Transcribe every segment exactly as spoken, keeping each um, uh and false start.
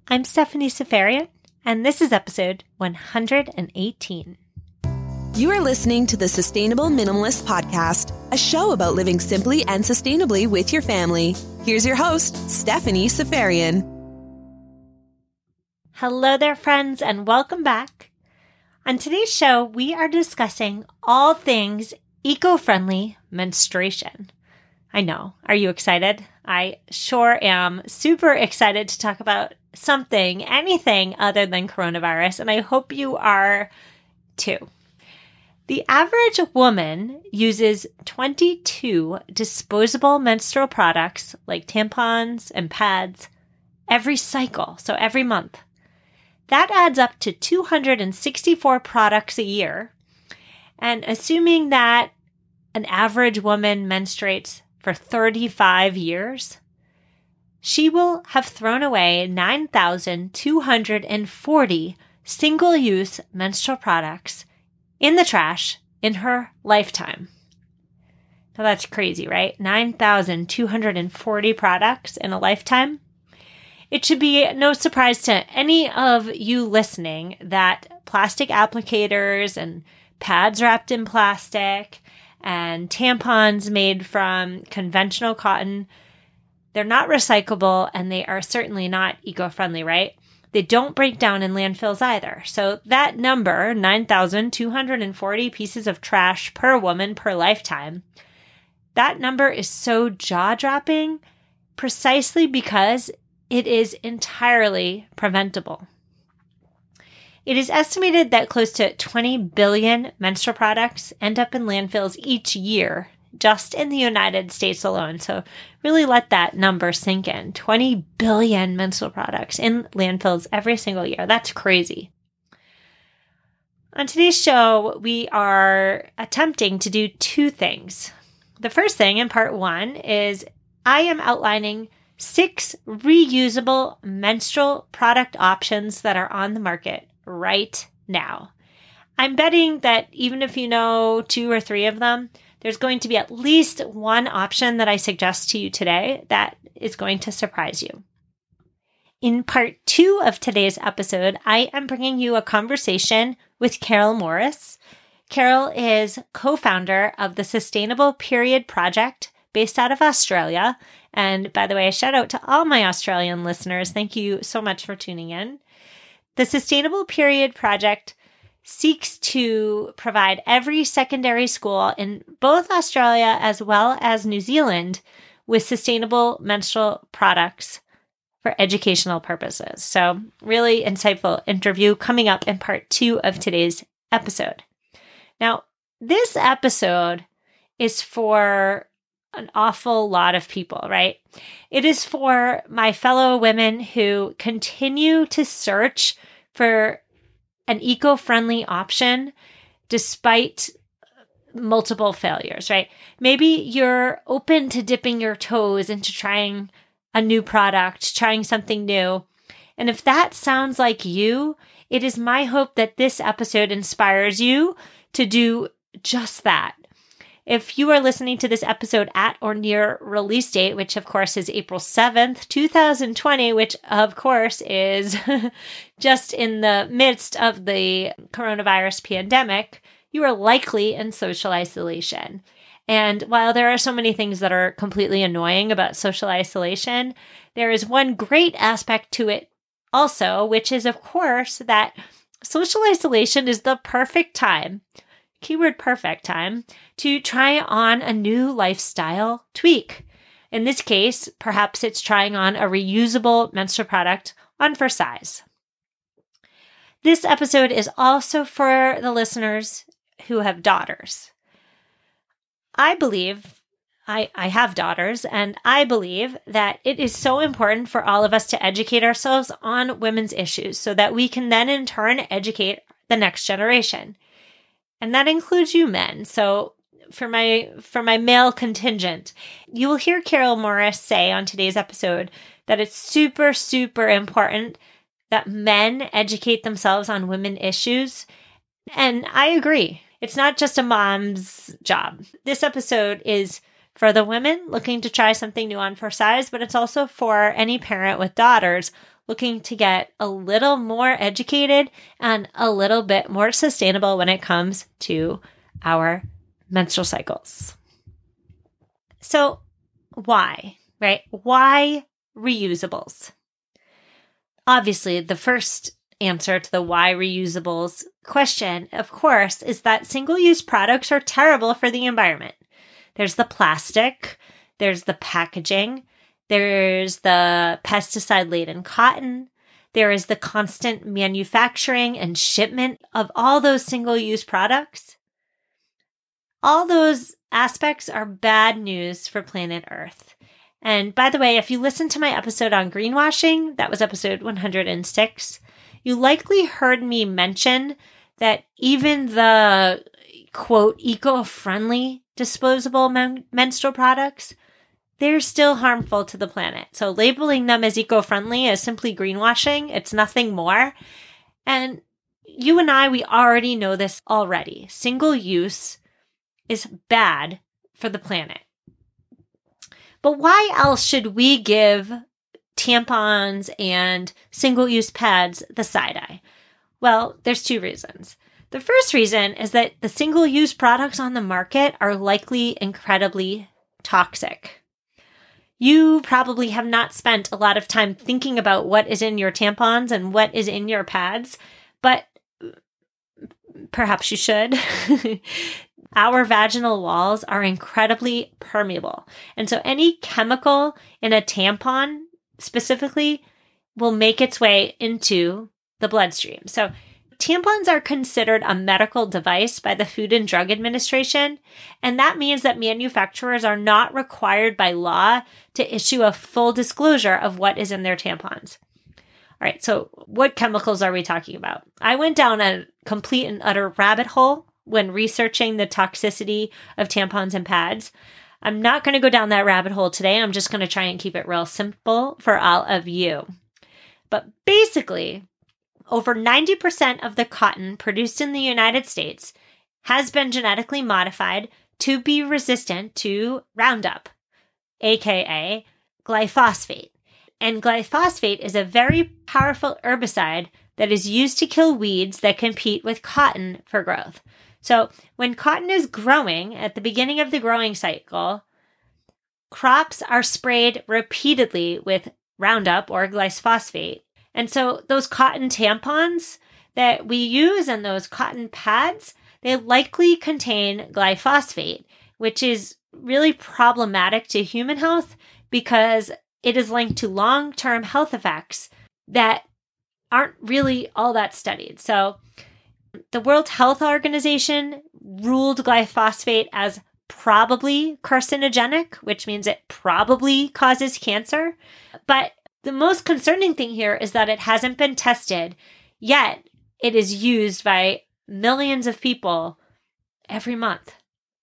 I'm Stephanie Seferian, and this is episode one hundred eighteen. You are listening to the Sustainable Minimalist Podcast, a show about living simply and sustainably with your family. Here's your host, Stephanie Seferian. Hello there, friends, and welcome back. On today's show, we are discussing all things eco-friendly menstruation. I know. Are you excited? I sure am super excited to talk about something, anything other than coronavirus, and I hope you are too. The average woman uses twenty-two disposable menstrual products like tampons and pads every cycle, so every month. That adds up to two hundred sixty-four products a year. And assuming that an average woman menstruates for thirty-five years, she will have thrown away nine thousand two hundred forty single-use menstrual products in the trash in her lifetime. Now that's crazy, right? nine thousand two hundred forty products in a lifetime. It should be no surprise to any of you listening that plastic applicators and pads wrapped in plastic and tampons made from conventional cotton, they're not recyclable and they are certainly not eco-friendly, right? They don't break down in landfills either. So that number, nine thousand two hundred forty pieces of trash per woman per lifetime, that number is so jaw-dropping precisely because it is entirely preventable. It is estimated that close to twenty billion menstrual products end up in landfills each year, just in the United States alone. So really let that number sink in. twenty billion menstrual products in landfills every single year. That's crazy. On today's show, we are attempting to do two things. The first thing in part one is I am outlining six reusable menstrual product options that are on the market right now. I'm betting that even if you know two or three of them, there's going to be at least one option that I suggest to you today that is going to surprise you. In part two of today's episode, I am bringing you a conversation with Carol Morris. Carol is co-founder of the Sustainable Period Project based out of Australia. And by the way, a shout out to all my Australian listeners. Thank you so much for tuning in. The Sustainable Period Project seeks to provide every secondary school in both Australia as well as New Zealand with sustainable menstrual products for educational purposes. So really insightful interview coming up in part two of today's episode. Now, this episode is for an awful lot of people, right? It is for my fellow women who continue to search for an eco-friendly option despite multiple failures, right? Maybe you're open to dipping your toes into trying a new product, trying something new. And if that sounds like you, it is my hope that this episode inspires you to do just that. If you are listening to this episode at or near release date, which of course is April seventh, twenty twenty, which of course is just in the midst of the coronavirus pandemic, you are likely in social isolation. And while there are so many things that are completely annoying about social isolation, there is one great aspect to it also, which is of course that social isolation is the perfect time, keyword perfect time, to try on a new lifestyle tweak. In this case, perhaps it's trying on a reusable menstrual product on for size. This episode is also for the listeners who have daughters. I believe, I, I have daughters, and I believe that it is so important for all of us to educate ourselves on women's issues so that we can then in turn educate the next generation. And that includes you men. So for my for my male contingent, you will hear Carol Morris say on today's episode that it's super, super important that men educate themselves on women issues. And I agree. It's not just a mom's job. This episode is for the women looking to try something new on for size, but it's also for any parent with daughters looking to get a little more educated and a little bit more sustainable when it comes to our menstrual cycles. So why, right? Why reusables? Obviously, the first answer to the why reusables question, of course, is that single-use products are terrible for the environment. There's the plastic, there's the packaging, there's the pesticide-laden cotton, there is the constant manufacturing and shipment of all those single-use products. All those aspects are bad news for planet Earth. And by the way, if you listen to my episode on greenwashing, that was episode one hundred six, you likely heard me mention that even the, quote, eco-friendly disposable men- menstrual products, they're still harmful to the planet. So labeling them as eco-friendly is simply greenwashing. It's nothing more. And you and I, we already know this already. Single use is bad for the planet. But why else should we give tampons and single-use pads the side eye? Well, there's two reasons. The first reason is that the single-use products on the market are likely incredibly toxic. You probably have not spent a lot of time thinking about what is in your tampons and what is in your pads, but perhaps you should. Our vaginal walls are incredibly permeable. And so any chemical in a tampon specifically will make its way into the bloodstream. So tampons are considered a medical device by the Food and Drug Administration. And that means that manufacturers are not required by law to issue a full disclosure of what is in their tampons. All right, so what chemicals are we talking about? I went down a complete and utter rabbit hole when researching the toxicity of tampons and pads. I'm not going to go down that rabbit hole today. I'm just going to try and keep it real simple for all of you. But basically, over ninety percent of the cotton produced in the United States has been genetically modified to be resistant to Roundup, aka glyphosate. And glyphosate is a very powerful herbicide that is used to kill weeds that compete with cotton for growth. So when cotton is growing at the beginning of the growing cycle, crops are sprayed repeatedly with Roundup or glyphosate. And so those cotton tampons that we use and those cotton pads, they likely contain glyphosate, which is really problematic to human health because it is linked to long-term health effects that aren't really all that studied. So the World Health Organization ruled glyphosate as probably carcinogenic, which means it probably causes cancer. But the most concerning thing here is that it hasn't been tested, yet it is used by millions of people every month.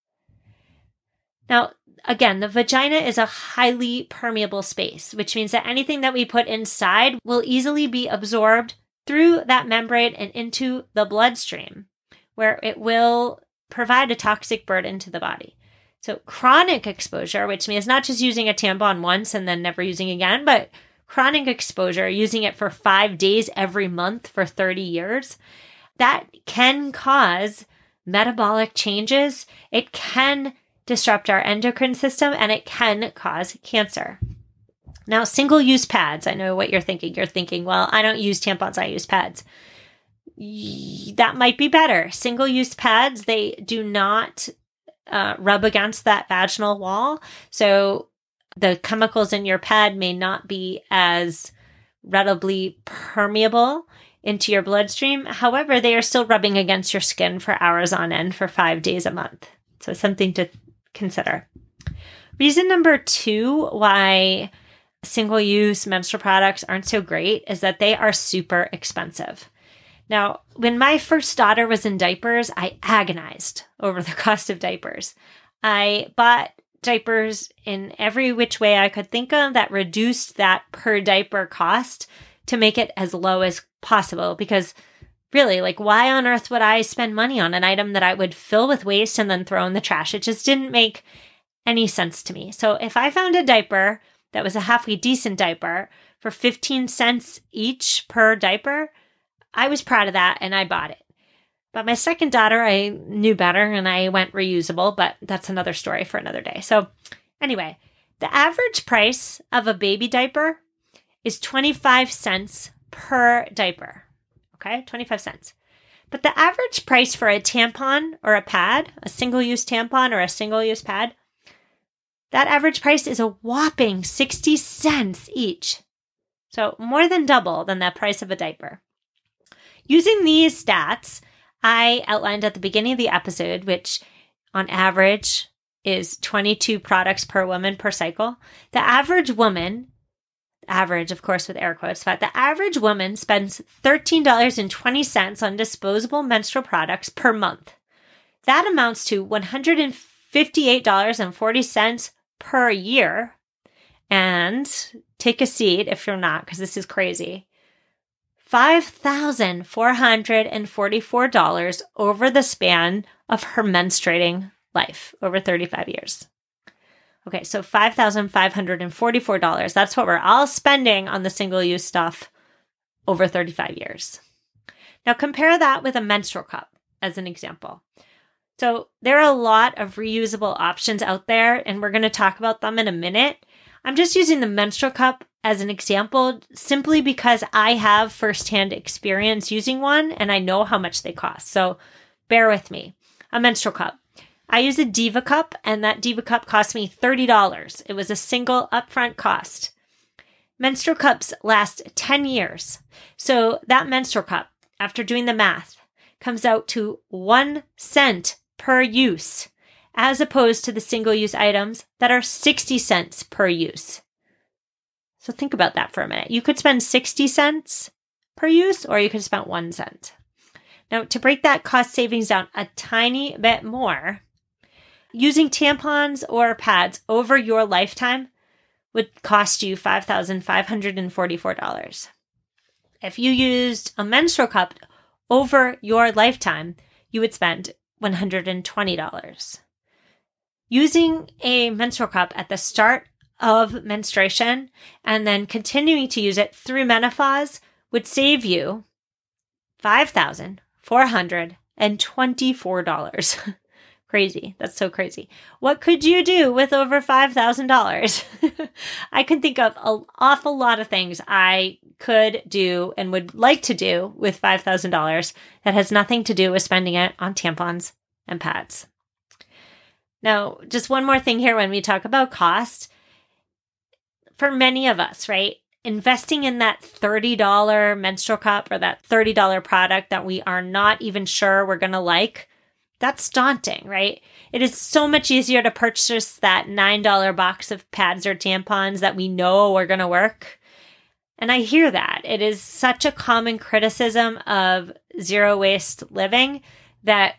Now, again, the vagina is a highly permeable space, which means that anything that we put inside will easily be absorbed through that membrane and into the bloodstream, where it will provide a toxic burden to the body. So chronic exposure, which means not just using a tampon once and then never using again, but chronic exposure, using it for five days every month for thirty years, that can cause metabolic changes. It can disrupt our endocrine system, and it can cause cancer. Now, single-use pads, I know what you're thinking. You're thinking, well, I don't use tampons, I use pads. That might be better. Single-use pads, they do not uh, rub against that vaginal wall. So the chemicals in your pad may not be as readily permeable into your bloodstream. However, they are still rubbing against your skin for hours on end for five days a month. So something to consider. Reason number two why single-use menstrual products aren't so great is that they are super expensive. Now, when my first daughter was in diapers, I agonized over the cost of diapers. I bought diapers in every which way I could think of that reduced that per diaper cost to make it as low as possible, because really, like, why on earth would I spend money on an item that I would fill with waste and then throw in the trash? It just didn't make any sense to me. So if I found a diaper that was a halfway decent diaper for fifteen cents each per diaper. I was proud of that and I bought it. But my second daughter, I knew better and I went reusable, but that's another story for another day. So anyway, the average price of a baby diaper is twenty-five cents per diaper. Okay, twenty-five cents. But the average price for a tampon or a pad, a single-use tampon or a single-use pad, that average price is a whopping sixty cents each. So more than double than the price of a diaper. Using these stats, I outlined at the beginning of the episode, which on average is twenty-two products per woman per cycle. The average woman, average, of course, with air quotes, but the average woman spends thirteen dollars and twenty cents on disposable menstrual products per month. That amounts to one hundred fifty-eight dollars and forty cents per year. And take a seat if you're not, because this is crazy. five thousand four hundred forty-four dollars over the span of her menstruating life, over thirty-five years. Okay, so five thousand five hundred forty-four dollars. That's what we're all spending on the single-use stuff over thirty-five years. Now compare that with a menstrual cup as an example. So there are a lot of reusable options out there, and we're going to talk about them in a minute. I'm just using the menstrual cup as an example simply because I have firsthand experience using one and I know how much they cost. So bear with me. A menstrual cup. I use a Diva cup, and that Diva cup cost me thirty dollars. It was a single upfront cost. Menstrual cups last ten years. So that menstrual cup, after doing the math, comes out to one cent per use, as opposed to the single-use items that are sixty cents per use. So think about that for a minute. You could spend sixty cents per use, or you could spend one cent. Now, to break that cost savings down a tiny bit more, using tampons or pads over your lifetime would cost you five thousand five hundred forty-four dollars. If you used a menstrual cup over your lifetime, you would spend one hundred twenty dollars. Using a menstrual cup at the start of menstruation and then continuing to use it through menopause would save you five thousand four hundred twenty-four dollars. Crazy. That's so crazy. What could you do with over five thousand dollars? I can think of an awful lot of things I could do and would like to do with five thousand dollars that has nothing to do with spending it on tampons and pads. Now, just one more thing here when we talk about cost. For many of us, right, investing in that thirty dollars menstrual cup or that thirty dollars product that we are not even sure we're going to like, that's daunting, right? It is so much easier to purchase that nine dollars box of pads or tampons that we know are going to work. And I hear that. It is such a common criticism of zero waste living that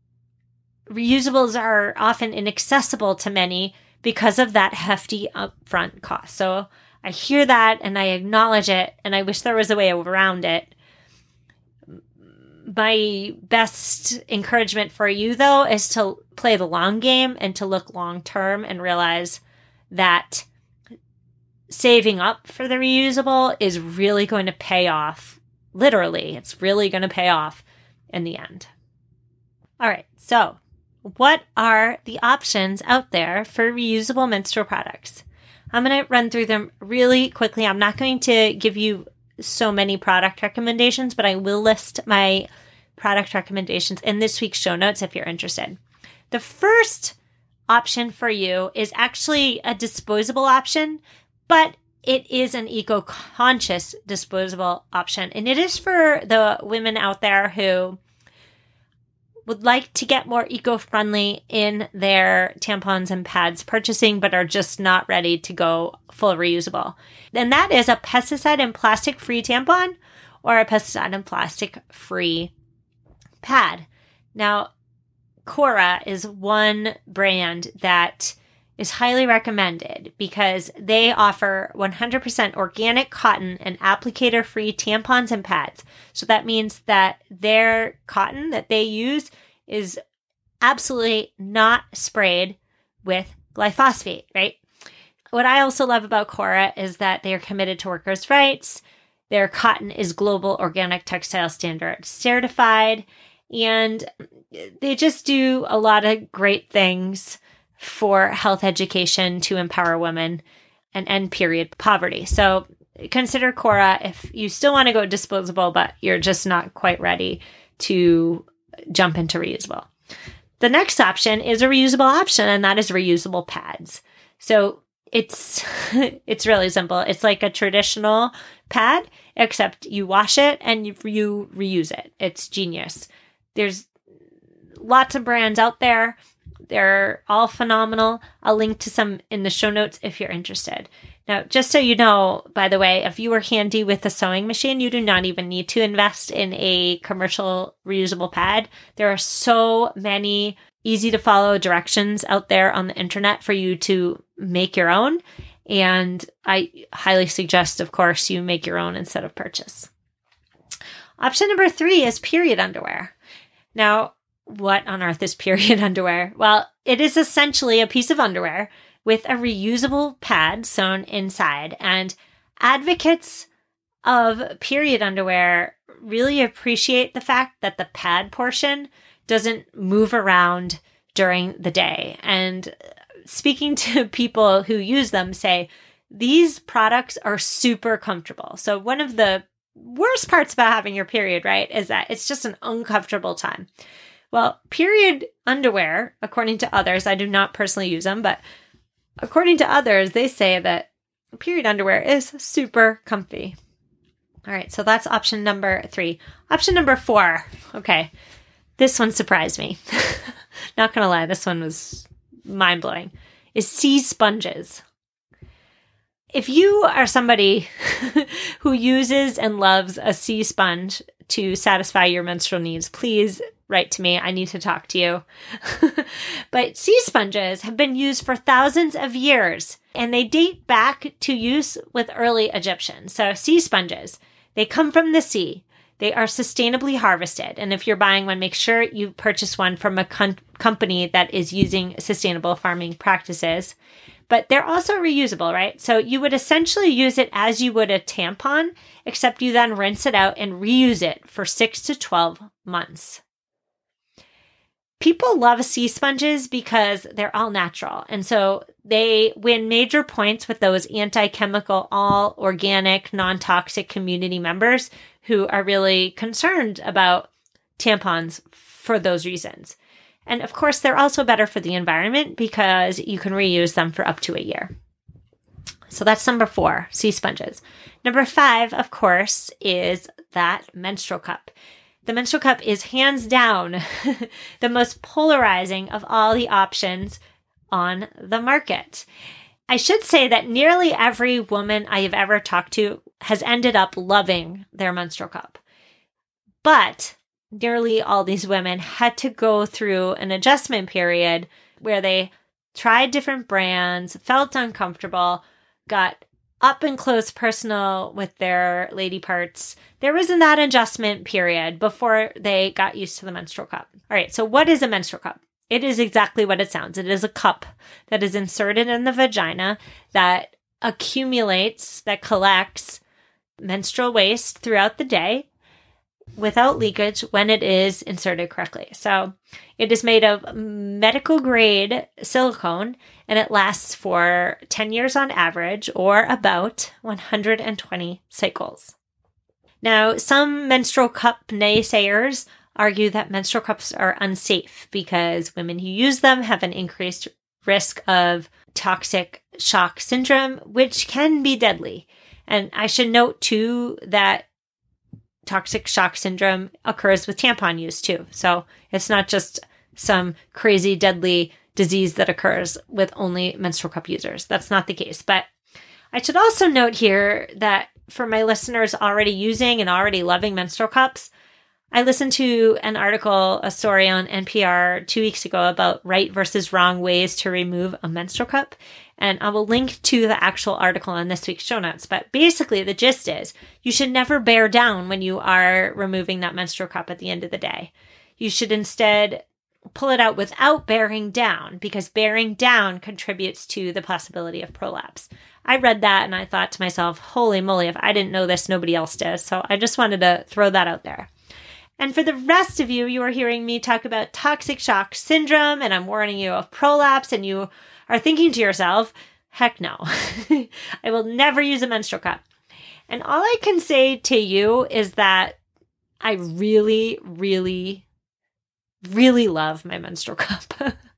reusables are often inaccessible to many because of that hefty upfront cost. So I hear that and I acknowledge it, and I wish there was a way around it. My best encouragement for you, though, is to play the long game and to look long term and realize that saving up for the reusable is really going to pay off. Literally, it's really going to pay off in the end. All right, so what are the options out there for reusable menstrual products? I'm going to run through them really quickly. I'm not going to give you so many product recommendations, but I will list my product recommendations in this week's show notes if you're interested. The first option for you is actually a disposable option, but it is an eco-conscious disposable option. And it is for the women out there who would like to get more eco-friendly in their tampons and pads purchasing, but are just not ready to go full reusable. And that is a pesticide and plastic-free tampon or a pesticide and plastic-free pad. Now, Cora is one brand that is highly recommended because they offer one hundred percent organic cotton and applicator-free tampons and pads. So that means that their cotton that they use is absolutely not sprayed with glyphosate, right? What I also love about Cora is that they are committed to workers' rights. Their cotton is Global Organic Textile Standard certified, and they just do a lot of great things for health education to empower women and end period poverty. So consider Cora if you still want to go disposable, but you're just not quite ready to jump into reusable. The next option is a reusable option, and that is reusable pads. So It's it's really simple. It's like a traditional pad, except you wash it and you, you reuse it. It's genius. There's lots of brands out there. They're all phenomenal. I'll link to some in the show notes if you're interested. Now, just so you know, by the way, if you are handy with a sewing machine, you do not even need to invest in a commercial reusable pad. There are so many easy to follow directions out there on the internet for you to make your own. And I highly suggest, of course, you make your own instead of purchase. Option number three is period underwear. Now, what on earth is period underwear? Well, it is essentially a piece of underwear with a reusable pad sewn inside. And advocates of period underwear really appreciate the fact that the pad portion doesn't move around during the day. And speaking to people who use them say, these products are super comfortable. So one of the worst parts about having your period, right, is that it's just an uncomfortable time. Well, period underwear, according to others, I do not personally use them, but according to others, they say that period underwear is super comfy. All right, so that's option number three. Option number four, okay. This one surprised me. Not going to lie, this one was mind-blowing, is sea sponges. If you are somebody who uses and loves a sea sponge to satisfy your menstrual needs, please write to me. I need to talk to you. But sea sponges have been used for thousands of years, and they date back to use with early Egyptians. So sea sponges, they come from the sea. They are sustainably harvested. And if you're buying one, make sure you purchase one from a com- company that is using sustainable farming practices. But they're also reusable, right? So you would essentially use it as you would a tampon, except you then rinse it out and reuse it for six to twelve months. People love sea sponges because they're all natural. And so they win major points with those anti-chemical, all organic, non-toxic community members who are really concerned about tampons for those reasons. And of course, they're also better for the environment because you can reuse them for up to a year. So that's number four, sea sponges. Number five, of course, is that menstrual cup. The menstrual cup is hands down the most polarizing of all the options on the market. I should say that nearly every woman I have ever talked to has ended up loving their menstrual cup. But nearly all these women had to go through an adjustment period where they tried different brands, felt uncomfortable, got up and close personal with their lady parts. There was in that adjustment period before they got used to the menstrual cup. All right, so what is a menstrual cup? It is exactly what it sounds. It is a cup that is inserted in the vagina that accumulates, that collects menstrual waste throughout the day without leakage when it is inserted correctly. So it is made of medical grade silicone and it lasts for ten years on average or about one hundred twenty cycles. Now, some menstrual cup naysayers argue that menstrual cups are unsafe because women who use them have an increased risk of toxic shock syndrome, which can be deadly. And I should note too that toxic shock syndrome occurs with tampon use too. So it's not just some crazy deadly disease that occurs with only menstrual cup users. That's not the case. But I should also note here that for my listeners already using and already loving menstrual cups, I listened to an article, a story on N P R two weeks ago about right versus wrong ways to remove a menstrual cup. And I will link to the actual article in this week's show notes. But basically, the gist is you should never bear down when you are removing that menstrual cup at the end of the day. You should instead pull it out without bearing down, because bearing down contributes to the possibility of prolapse. I read that and I thought to myself, holy moly, if I didn't know this, nobody else did. So I just wanted to throw that out there. And for the rest of you, you are hearing me talk about toxic shock syndrome, and I'm warning you of prolapse, and you are thinking to yourself, heck no, I will never use a menstrual cup. And all I can say to you is that I really, really, really love my menstrual cup.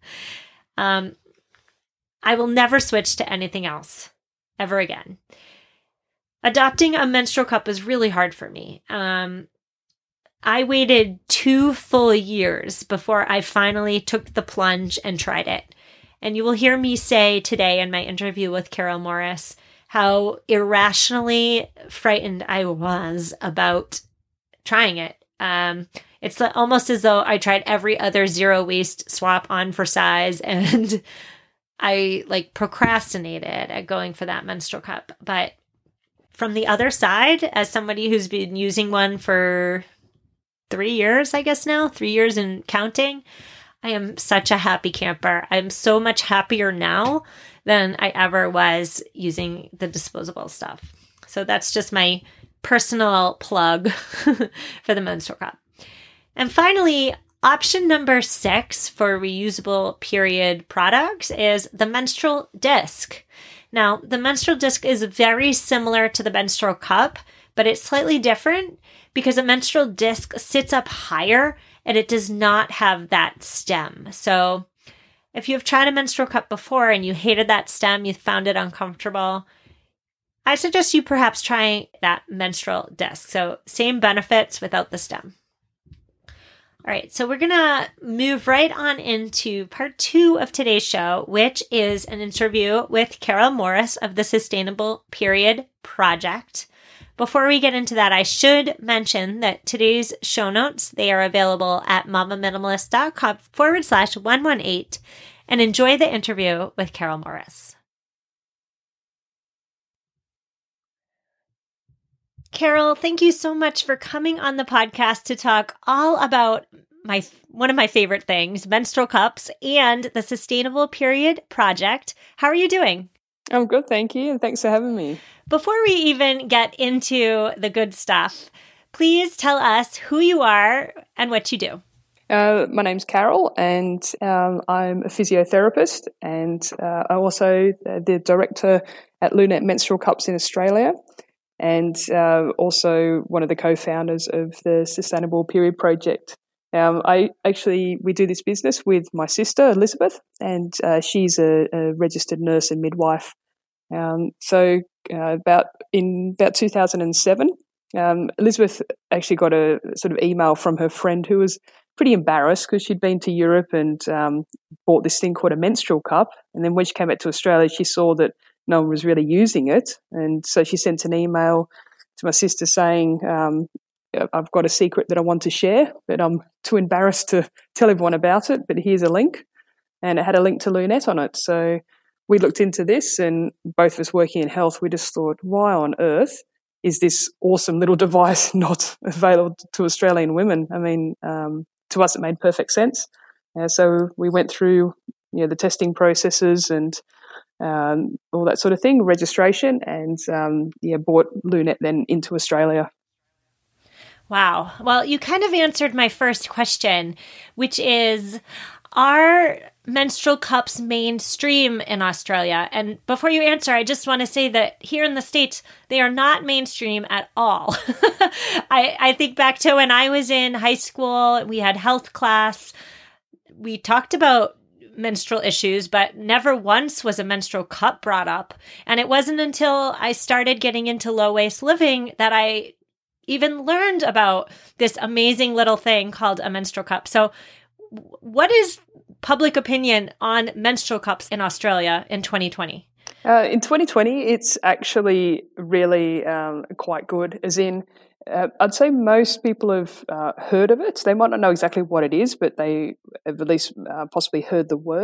um, I will never switch to anything else ever again. Adopting a menstrual cup was really hard for me. Um, I waited two full years before I finally took the plunge and tried it. And you will hear me say today in my interview with Carol Morris how irrationally frightened I was about trying it. Um, it's almost as though I tried every other zero waste swap on for size, and I like procrastinated at going for that menstrual cup. But from the other side, as somebody who's been using one for three years, I guess now, three years and counting, I am such a happy camper. I'm so much happier now than I ever was using the disposable stuff. So that's just my personal plug for the menstrual cup. And finally, option number six for reusable period products is the menstrual disc. Now, the menstrual disc is very similar to the menstrual cup, but it's slightly different because a menstrual disc sits up higher and it does not have that stem. So if you've tried a menstrual cup before and you hated that stem, you found it uncomfortable, I suggest you perhaps try that menstrual disc. So same benefits without the stem. All right, so we're going to move right on into part two of today's show, which is an interview with Carol Morris of the Sustainable Period Project. Before we get into that, I should mention that today's show notes, they are available at mamaminimalist.com forward slash 118, and enjoy the interview with Carol Morris. Carol, thank you so much for coming on the podcast to talk all about my one of my favorite things, menstrual cups, and the Sustainable Period Project. How are you doing? I'm good, thank you, and thanks for having me. Before we even get into the good stuff, please tell us who you are and what you do. Uh, my name's Carol, and um, I'm a physiotherapist, and uh, I'm also the director at Lunette Menstrual Cups in Australia, and uh, also one of the co-founders of the Sustainable Period Project. Um, I actually, we do this business with my sister, Elizabeth, and uh, she's a, a registered nurse and midwife. Um, so uh, about in about two thousand seven, um, Elizabeth actually got a sort of email from her friend who was pretty embarrassed because she'd been to Europe and um, bought this thing called a menstrual cup. And then when she came back to Australia, she saw that no one was really using it. And so she sent an email to my sister saying, um, I've got a secret that I want to share, but I'm too embarrassed to tell everyone about it, but here's a link. And it had a link to Lunette on it. So we looked into this, and both of us working in health, we just thought, why on earth is this awesome little device not available to Australian women? I mean, um, to us, it made perfect sense. Uh, so we went through, you know, the testing processes and um, all that sort of thing, registration, and um, yeah, brought Lunette then into Australia. Wow. Well, you kind of answered my first question, which is, are menstrual cups mainstream in Australia? And before you answer, I just want to say that here in the States, they are not mainstream at all. I, I think back to when I was in high school, we had health class. We talked about menstrual issues, but never once was a menstrual cup brought up. And it wasn't until I started getting into low-waste living that I even learned about this amazing little thing called a menstrual cup. So what is public opinion on menstrual cups in Australia in twenty twenty? Uh, in twenty twenty, it's actually really um, quite good, as in, uh, I'd say most people have uh, heard of it. They might not know exactly what it is, but they have at least uh, possibly heard the word.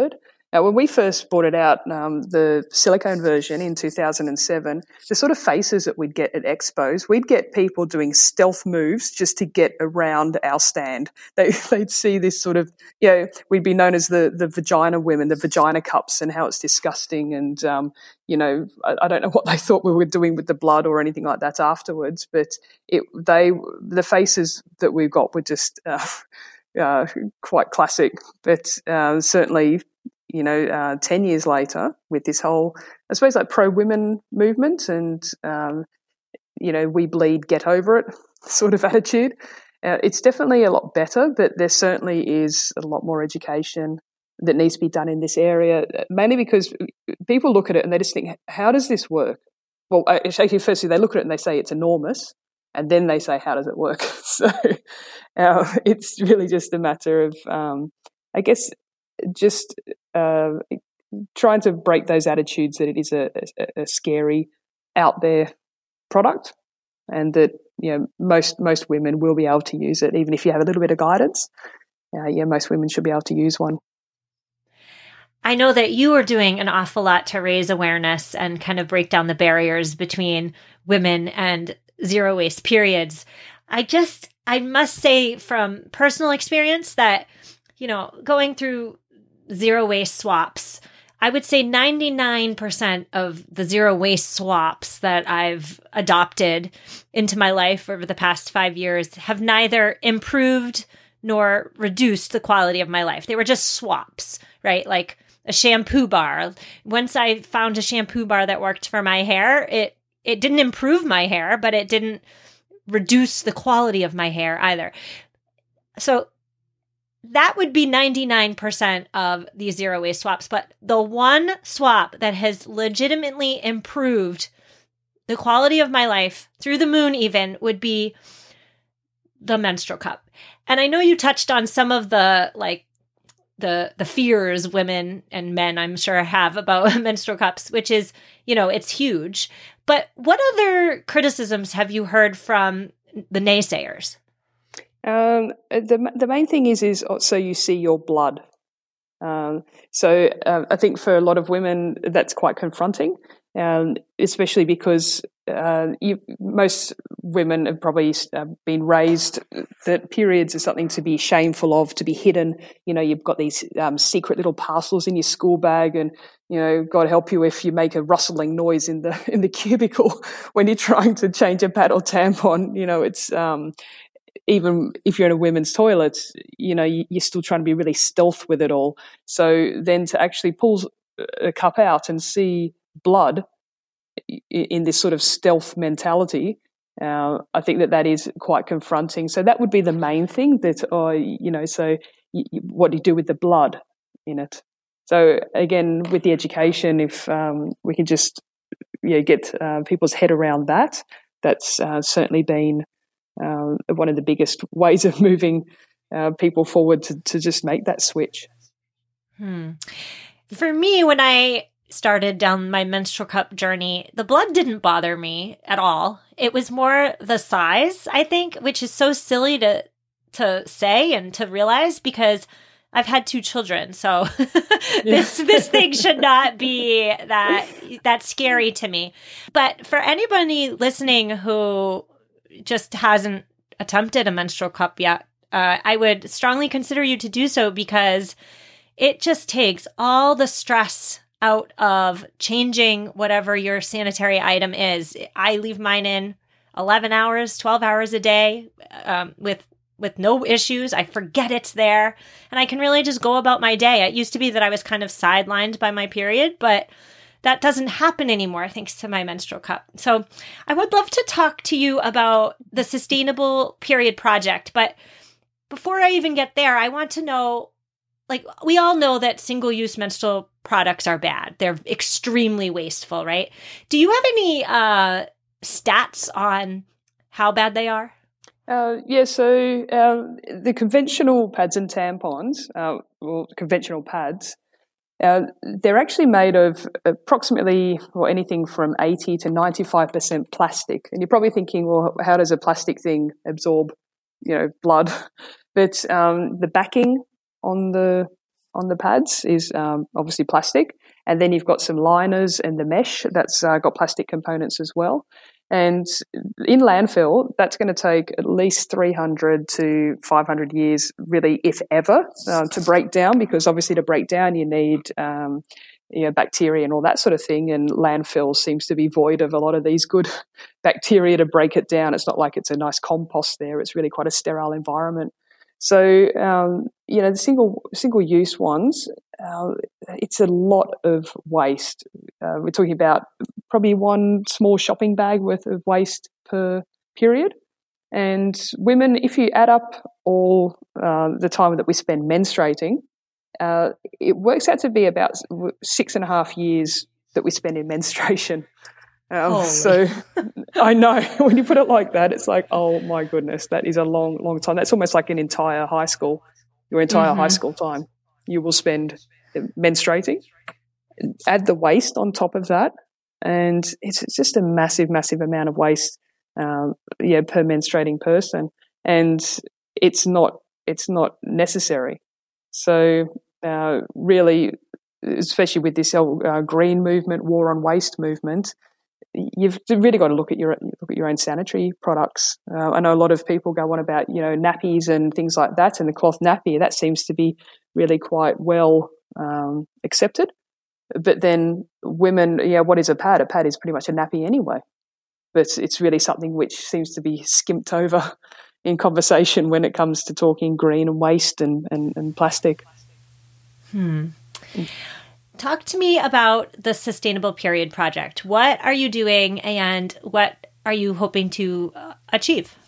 Now, when we first brought it out, um, the silicone version in two thousand seven, the sort of faces that we'd get at expos, we'd get people doing stealth moves just to get around our stand. They, they'd see this sort of, you know, we'd be known as the, the vagina women, the vagina cups, and how it's disgusting. And, um, you know, I, I don't know what they thought we were doing with the blood or anything like that afterwards, but it, they, the faces that we got were just uh, uh, quite classic, but uh, certainly, you know, uh, ten years later with this whole, I suppose, like pro-women movement and, um, you know, we bleed, get over it sort of attitude, uh, it's definitely a lot better, but there certainly is a lot more education that needs to be done in this area, mainly because people look at it and they just think, how does this work? Well, actually, firstly, they look at it and they say it's enormous, and then they say, how does it work? So uh, it's really just a matter of, um, I guess, just uh, trying to break those attitudes that it is a, a, a scary, out there product, and that, you know, most most women will be able to use it, even if you have a little bit of guidance. Uh, yeah, most women should be able to use one. I know that you are doing an awful lot to raise awareness and kind of break down the barriers between women and zero waste periods. I just, I must say from personal experience that, you know, going through zero waste swaps, I would say ninety-nine percent of the zero waste swaps that I've adopted into my life over the past five years have neither improved nor reduced the quality of my life. They were just swaps, right? Like a shampoo bar. Once I found a shampoo bar that worked for my hair, it it didn't improve my hair, but it didn't reduce the quality of my hair either. So that would be ninety-nine percent of these zero waste swaps. But the one swap that has legitimately improved the quality of my life through the moon even would be the menstrual cup. And I know you touched on some of the, like, the the fears women and men, I'm sure, have about menstrual cups, which is, you know, it's huge. But what other criticisms have you heard from the naysayers? Um, the the main thing is is so you see your blood. Um, so uh, I think for a lot of women that's quite confronting, um, especially because uh, you, most women have probably uh, been raised that periods are something to be shameful of, to be hidden. You know, you've got these um, secret little parcels in your school bag, and, you know, God help you if you make a rustling noise in the in the cubicle when you're trying to change a pad or tampon. You know, it's um, even if you're in a women's toilet, you know, you're still trying to be really stealth with it all. So then to actually pull a cup out and see blood in this sort of stealth mentality, uh, I think that that is quite confronting. So that would be the main thing that, oh, you know, so you, what do you do with the blood in it? So again, with the education, if um, we can just, you know, get uh, people's head around that, that's uh, certainly been Uh, one of the biggest ways of moving uh, people forward to, to just make that switch. Hmm. For me, when I started down my menstrual cup journey, the blood didn't bother me at all. It was more the size, I think, which is so silly to to say and to realize because I've had two children. So this this thing should not be that that scary to me. But for anybody listening who just hasn't attempted a menstrual cup yet, uh, I would strongly consider you to do so, because it just takes all the stress out of changing whatever your sanitary item is. I leave mine in eleven hours, twelve hours a day um, with with no issues. I forget it's there, and I can really just go about my day. It used to be that I was kind of sidelined by my period, but that doesn't happen anymore thanks to my menstrual cup. So I would love to talk to you about the Sustainable Period Project. But before I even get there, I want to know, like, we all know that single-use menstrual products are bad. They're extremely wasteful, right? Do you have any uh, stats on how bad they are? Uh, yeah, so um, the conventional pads and tampons, uh, well, conventional pads, Uh, they're actually made of approximately, or anything from eighty to ninety-five percent plastic. And you're probably thinking, well, how does a plastic thing absorb, you know, blood? But um, the backing on the on the pads is um, obviously plastic. And then you've got some liners and the mesh that's uh, got plastic components as well. And in landfill, that's going to take at least three hundred to five hundred years, really, if ever, uh, to break down, because obviously to break down you need um, you know, bacteria and all that sort of thing, and landfill seems to be void of a lot of these good bacteria to break it down. It's not like it's a nice compost there. It's really quite a sterile environment. So, um, you know, the single, single-use ones, uh, it's a lot of waste. Uh, we're talking about probably one small shopping bag worth of waste per period. And women, if you add up all uh, the time that we spend menstruating, uh, it works out to be about six and a half years that we spend in menstruation. Um, so I know when you put it like that, it's like, oh my goodness, that is a long, long time. That's almost like an entire high school, your entire mm-hmm. high school time you will spend menstruating. Add the waste on top of that, and it's, it's just a massive, massive amount of waste, um, yeah, per menstruating person, and it's not, it's not necessary. So uh, really, especially with this uh, green movement, war on waste movement, you've really got to look at your look at your own sanitary products. Uh, I know a lot of people go on about, you know, nappies and things like that, and the cloth nappy, that seems to be really quite well um, accepted. But then women, yeah, what is a pad? A pad is pretty much a nappy anyway. But it's really something which seems to be skimped over in conversation when it comes to talking green and waste and, and, and plastic. Hmm. Talk to me about the Sustainable Period Project. What are you doing and what are you hoping to uh, achieve?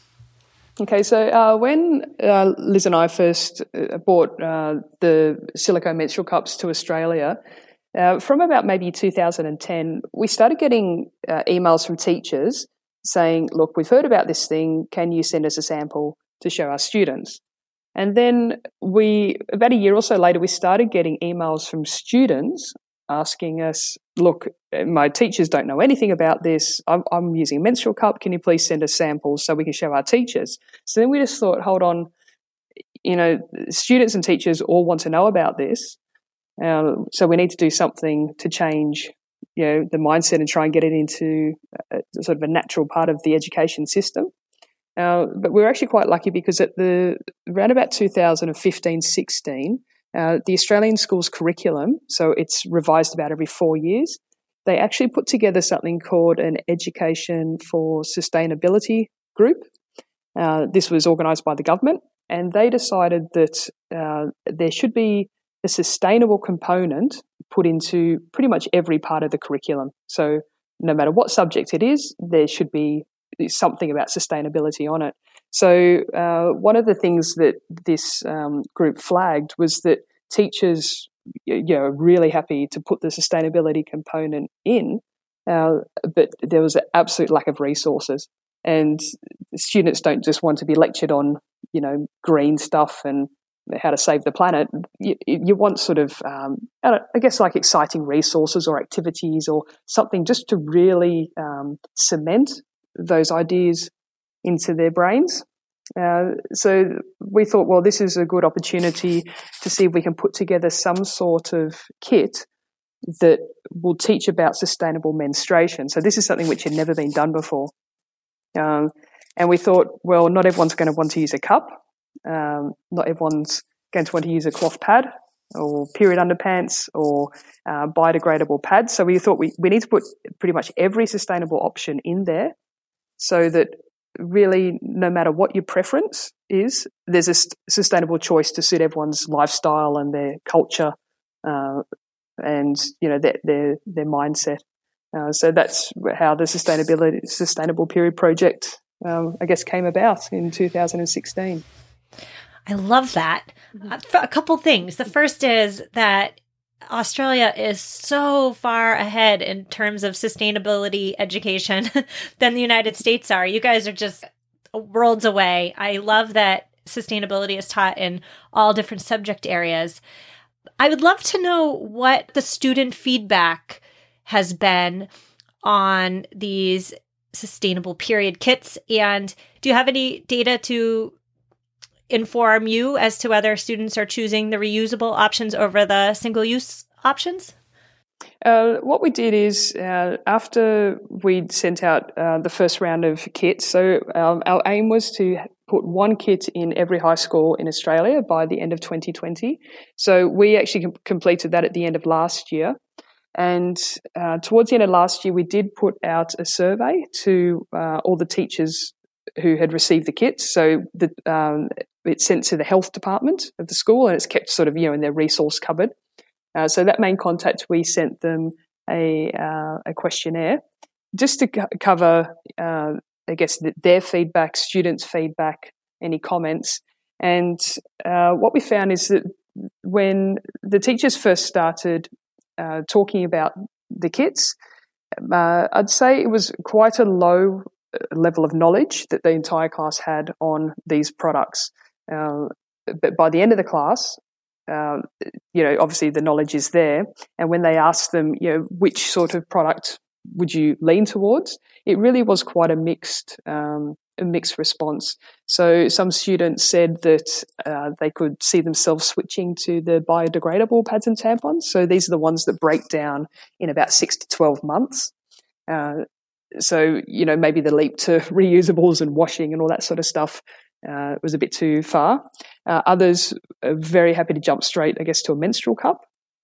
Okay, so uh, when uh, Liz and I first uh, brought uh, the silicone menstrual cups to Australia, uh, from about maybe two thousand ten, we started getting uh, emails from teachers saying, look, we've heard about this thing, can you send us a sample to show our students? And then we, about a year or so later, we started getting emails from students asking us, look, my teachers don't know anything about this. I'm, I'm using a menstrual cup. Can you please send us samples so we can show our teachers? So then we just thought, hold on, you know, students and teachers all want to know about this. Uh, so we need to do something to change, you know, the mindset and try and get it into a, sort of a natural part of the education system. Uh, but we were actually quite lucky because at the around about two thousand fifteen sixteen, uh, the Australian schools curriculum, so it's revised about every four years, they actually put together something called an Education for Sustainability group. Uh, this was organised by the government, and they decided that uh, there should be a sustainable component put into pretty much every part of the curriculum. So no matter what subject it is, there should be something about sustainability on it. So uh, one of the things that this um, group flagged was that teachers, you know, are really happy to put the sustainability component in, uh, but there was an absolute lack of resources. And students don't just want to be lectured on, you know, green stuff and how to save the planet. You, you want sort of, um, I guess, like exciting resources or activities or something just to really um, cement those ideas into their brains. Uh, so we thought, well, this is a good opportunity to see if we can put together some sort of kit that will teach about sustainable menstruation. So this is something which had never been done before. Um, and we thought, well, not everyone's going to want to use a cup. Um, not everyone's going to want to use a cloth pad or period underpants or uh, biodegradable pads. So we thought we, we need to put pretty much every sustainable option in there, so that really, no matter what your preference is, there's a st- sustainable choice to suit everyone's lifestyle and their culture, uh, and you know their their, their mindset. Uh, so that's how the sustainability sustainable period project, um, I guess, came about in two thousand sixteen. I love that. Uh, a couple things. The first is that Australia is so far ahead in terms of sustainability education than the United States are. You guys are just worlds away. I love that sustainability is taught in all different subject areas. I would love to know what the student feedback has been on these sustainable period kits. And do you have any data to inform you as to whether students are choosing the reusable options over the single-use options? Uh, what we did is uh, after we'd sent out uh, the first round of kits, so um, our aim was to put one kit in every high school in Australia by the end of twenty twenty. So we actually com- completed that at the end of last year. And uh, towards the end of last year, we did put out a survey to uh, all the teachers who had received the kits. So the, um, it's sent to the health department of the school, and it's kept sort of, you know, in their resource cupboard. Uh, so that main contact, we sent them a uh, a questionnaire just to co- cover, uh, I guess, the, their feedback, students' feedback, any comments. And uh, what we found is that when the teachers first started uh, talking about the kits, uh, I'd say it was quite a low level of knowledge that the entire class had on these products. Uh, but by the end of the class, Um, you know, obviously the knowledge is there. And when they asked them, you know, which sort of product would you lean towards, it really was quite a mixed, um, a mixed response. So some students said that uh, they could see themselves switching to the biodegradable pads and tampons. So these are the ones that break down in about six to twelve months. Uh, so, you know, maybe the leap to reusables and washing and all that sort of stuff Uh, was a bit too far. Uh, others are very happy to jump straight, I guess, to a menstrual cup.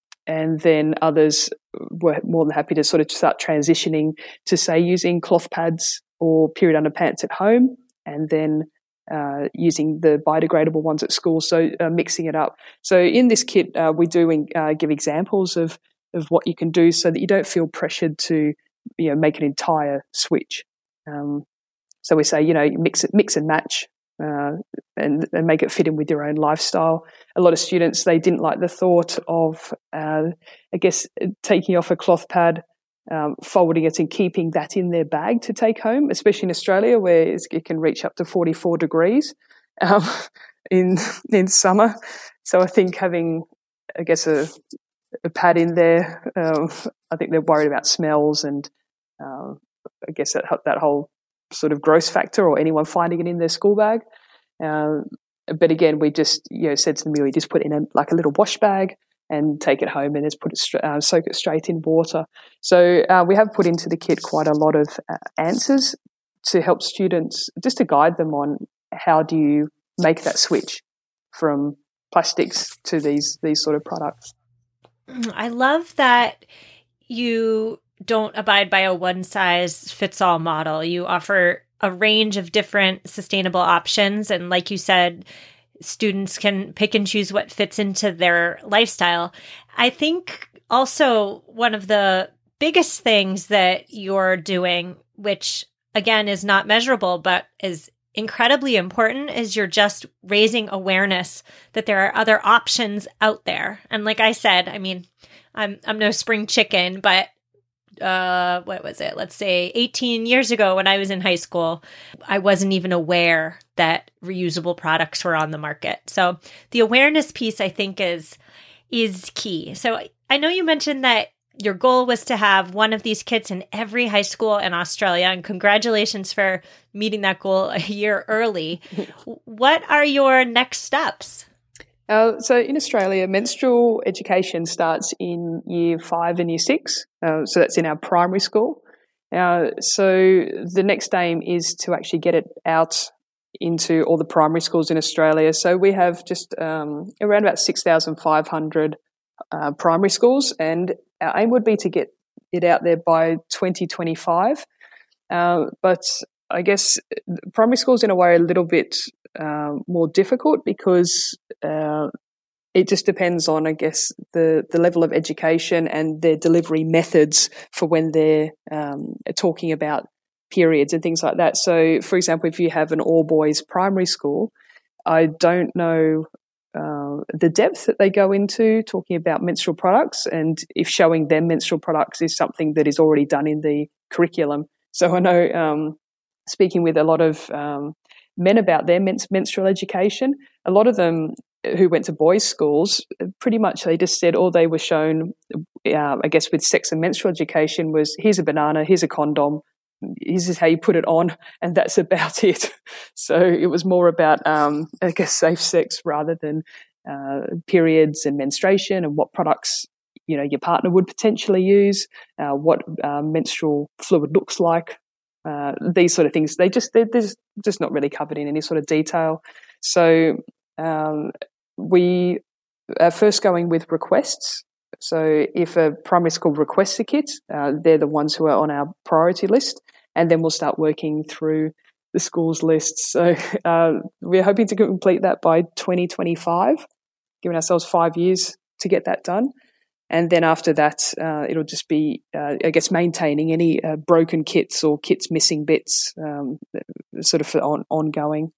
And then others were more than happy to sort of start transitioning to, say, using cloth pads or period underpants at home, and then uh, using the biodegradable ones at school, so uh, mixing it up. So in this kit, uh, we do uh, give examples of, of what you can do so that you don't feel pressured to, you know, make an entire switch. Um, so we say, you know, mix it, mix and match. Uh, and, and make it fit in with your own lifestyle. A lot of students, they didn't like the thought of, uh, I guess, taking off a cloth pad, um, folding it and keeping that in their bag to take home, especially in Australia where it can reach up to forty-four degrees um, in in summer. So I think having, I guess, a, a pad in there, uh, I think they're worried about smells and uh, I guess that that whole sort of gross factor or anyone finding it in their school bag. Uh, but again, we just, you know, said to them, we just put it in a, like a little wash bag and take it home and just put it, stra- uh, soak it straight in water. So uh, we have put into the kit quite a lot of uh, answers to help students, just to guide them on how do you make that switch from plastics to these these sort of products. I love that you don't abide by a one-size-fits-all model. You offer a range of different sustainable options. And like you said, students can pick and choose what fits into their lifestyle. I think also one of the biggest things that you're doing, which again is not measurable, but is incredibly important, is you're just raising awareness that there are other options out there. And like I said, I mean, I'm I'm no spring chicken, but uh, what was it? Let's say eighteen years ago when I was in high school, I wasn't even aware that reusable products were on the market. So the awareness piece, I think, is is key. So I know you mentioned that your goal was to have one of these kits in every high school in Australia, and congratulations for meeting that goal a year early. What are your next steps? Uh, so in Australia, menstrual education starts in year five and year six. Uh, so that's in our primary school. Uh, so the next aim is to actually get it out into all the primary schools in Australia. So we have just um, around about six thousand five hundred uh, primary schools, and our aim would be to get it out there by twenty twenty-five. Uh, but I guess primary schools in a way are a little bit uh, more difficult because uh, it just depends on, I guess, the, the level of education and their delivery methods for when they're um, talking about periods and things like that. So, for example, if you have an all-boys primary school, I don't know uh, the depth that they go into talking about menstrual products, and if showing them menstrual products is something that is already done in the curriculum. So I know um, speaking with a lot of um, men about their men- menstrual education, a lot of them who went to boys' schools, pretty much they just said all they were shown, uh, I guess, with sex and menstrual education was, here's a banana, here's a condom, this is how you put it on, and that's about it. So it was more about, um, I guess, safe sex rather than uh, periods and menstruation and what products, you know, your partner would potentially use, uh, what uh, menstrual fluid looks like, uh, these sort of things. They just they're, they're just not really covered in any sort of detail. So um, we are first going with requests. So if a primary school requests a kit, uh, they're the ones who are on our priority list, and then we'll start working through the school's lists. So uh, we're hoping to complete that by twenty twenty-five, giving ourselves five years to get that done. And then after that, uh, it'll just be, uh, I guess, maintaining any uh, broken kits or kits missing bits, um, sort of for on- ongoing.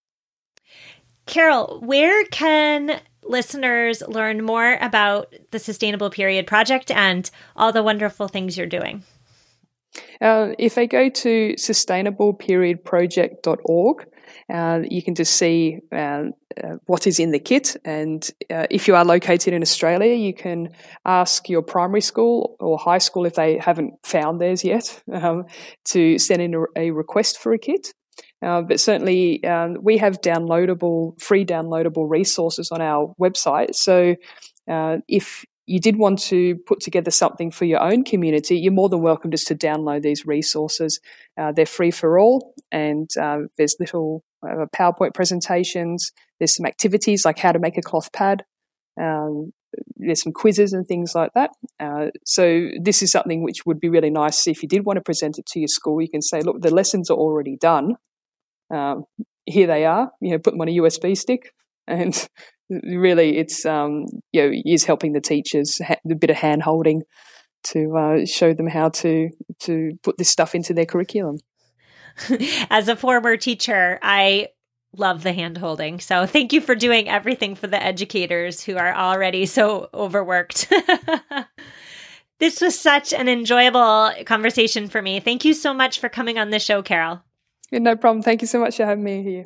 Carol, where can listeners learn more about the Sustainable Period Project and all the wonderful things you're doing? Uh, if they go to sustainable period project dot org, uh, you can just see uh, uh, what is in the kit. And uh, if you are located in Australia, you can ask your primary school or high school, if they haven't found theirs yet, um, to send in a, a request for a kit. Uh, but certainly um, we have downloadable, free downloadable resources on our website. So uh, if you did want to put together something for your own community, you're more than welcome just to download these resources. Uh, they're free for all, and uh, there's little uh, PowerPoint presentations. There's some activities like how to make a cloth pad. Um, there's some quizzes and things like that. Uh, so this is something which would be really nice if you did want to present it to your school. You can say, look, the lessons are already done. Um, here they are. You know, put them on a U S B stick, and really, it's um, you know, is helping the teachers ha- a bit of hand holding to uh, show them how to to put this stuff into their curriculum. As a former teacher, I love the hand holding. So thank you for doing everything for the educators who are already so overworked. This was such an enjoyable conversation for me. Thank you so much for coming on the show, Carol. Yeah, no problem. Thank you so much for having me here.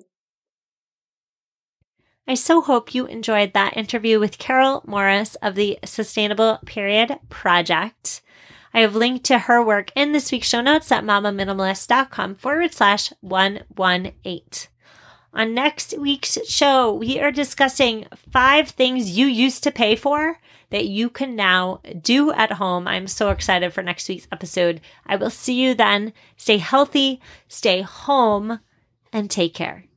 I so hope you enjoyed that interview with Carol Morris of the Sustainable Period Project. I have linked to her work in this week's show notes at mamaminimalist.com forward slash 118. On next week's show, we are discussing five things you used to pay for that you can now do at home. I'm so excited for next week's episode. I will see you then. Stay healthy, stay home, and take care.